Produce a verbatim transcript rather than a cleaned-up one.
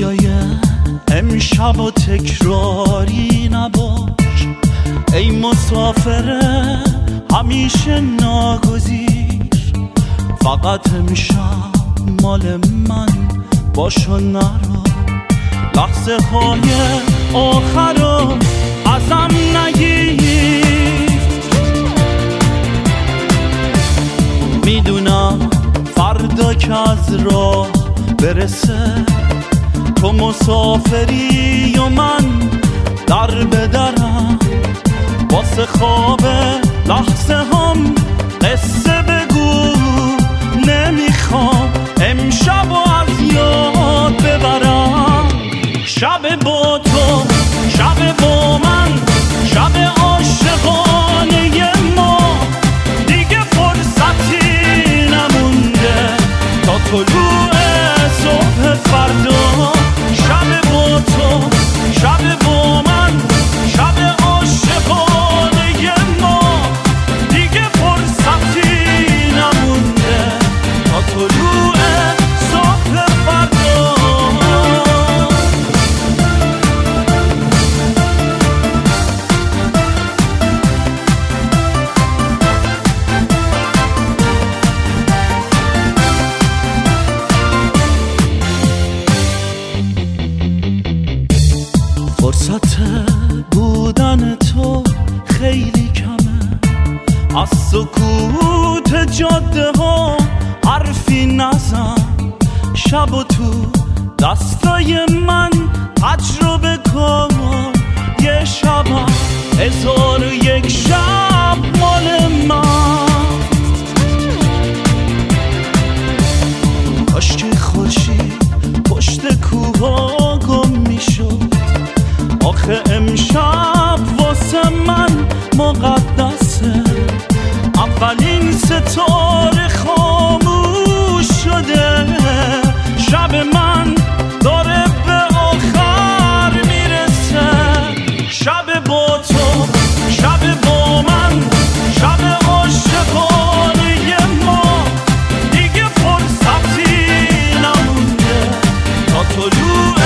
رویای امشب و تکراری نباش ای مسافر همیشه ناگزیر، فقط امشب مال من باش و نرو، لحظه های آخر رو ازم نگیر. میدونم فردا که از راه برسه تو مسافری و من در به درم، واسه خواب لحظه هم قصه بگو، نمیخوام امشب و از یاد ببرم. شب با تو، شب با من، شب عاشقانه ما، دیگه فرصتی نمونده تا طلوع صبح فردا. شب با تو، شب با من، شب عاشقانه ما، دیگه فرصتی نمونده تا طلوع صبح فردا. فرصت بودن تو خیلی کمه، از سکوت جاده ها حرفی نزن. شب و تو دستای من تجربه کن، یه شب هزار و یک شب مال من. کاش که خورشید پشت کوها گم میشد، آخه امشب واسه من مقدسه. اولین ستاره خاموش شده، شب من داره به آخر میرسه. شب با تو، شب با من، شب عاشقانه ما، دیگه فرصتی نمونده تا طلوع